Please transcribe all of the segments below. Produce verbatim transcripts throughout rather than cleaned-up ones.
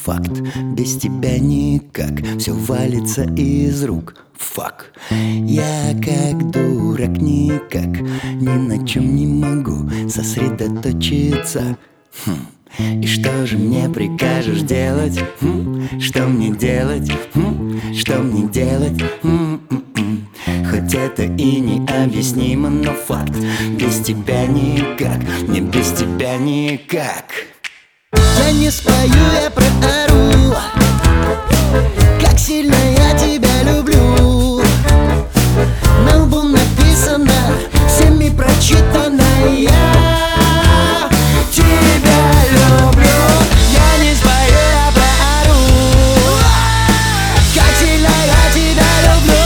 факт, без тебя никак, все валится из рук. Фак, я как дурак никак ни на чем не могу сосредоточиться. Хм. И что же мне прикажешь делать? Хм? Что мне делать? Хм? Что мне делать? М-м-м. Хоть это и необъяснимо, но факт, без тебя никак, не без тебя никак. Я не спою, я проору, как сильно я тебя люблю. На лбу написано, всеми прочитано: я тебя люблю. Я не спою, я проору, как сильно я тебя люблю.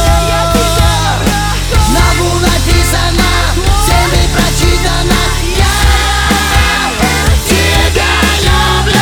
На лбу написано, всеми прочитано: я тебя люблю.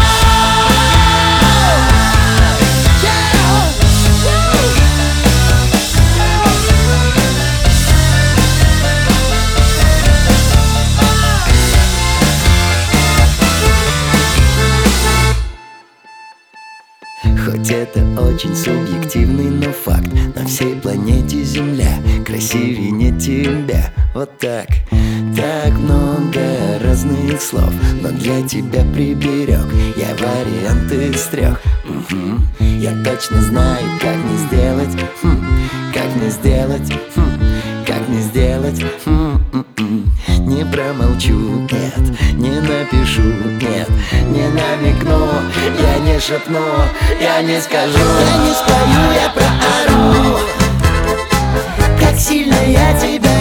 Хоть это очень субъективный, но факт, на всей планете Земля красивее не тебя. Вот так, так много разных слов, но для тебя приберег я варианты из трех. Угу. Я точно знаю, как не сделать, хм, как не сделать, хм, как не сделать. Хм-м-м. Не промолчу, нет, не напишу, нет, не намекну, я не шепну, я не скажу. Я не спою, я проору, как сильно я тебя